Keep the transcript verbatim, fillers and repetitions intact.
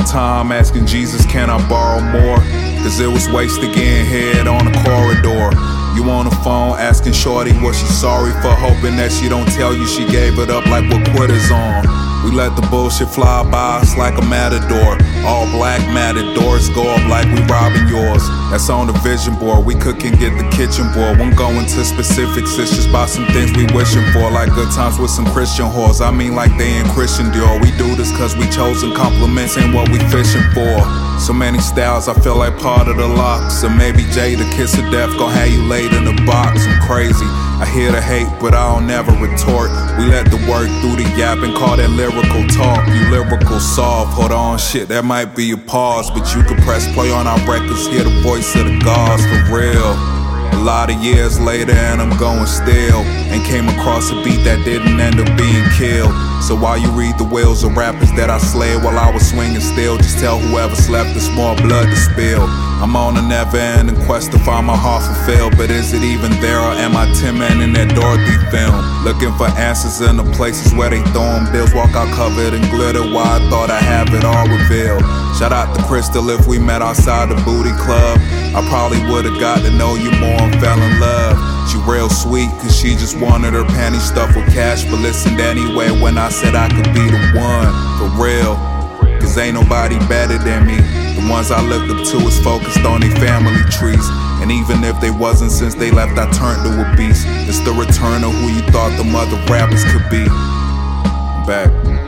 time asking Jesus, can I borrow more? Cause it was wasted getting head on the corridor. You on the phone asking shorty what she sorry for, hoping that she don't tell you she gave it up like what quitters on. We let the bullshit fly by us like a matador. All black matadors go up like we robbing yours. That's on the vision board, we cooking, get the kitchen board. Won't go into specifics, it's just about some things we wishing for. Like good times with some Christian whores, I mean like they in Christian Dior. We do this cause we chosen compliments ain't what we fishing for. So many styles, I feel like part of the lock. So maybe Jay, the kiss of death, gon' have you laid in a box. I'm crazy, I hear the hate, but I don't never retort. We let the word through the yap and call that lyrical talk. You lyrical soft, hold on shit, that might be a pause. But you can press play on our records, hear the voice of the gods for real. A lot of years later and I'm going still. And came across a beat that didn't end up being killed. So while you read the wheels of rappers that I slayed while I was swinging still, just tell whoever's left there's more blood to spill. I'm on a never-ending quest to find my heart fulfilled, but is it even there or am I Tin Man in that Dorothy film? Looking for answers in the places where they throwing bills, walk out covered in glitter while I thought I have it all revealed. Shout out to Crystal, if we met outside the booty club, I probably would've got to know you more and fell in love. She real sweet cause she just wanted her panties stuffed with cash, but listened anyway when I said I could be the one, for real. Cause ain't nobody better than me. The ones I looked up to is focused on their family trees. And even if they wasn't, since they left I turned to a beast. It's the return of who you thought the mother rappers could be. Back.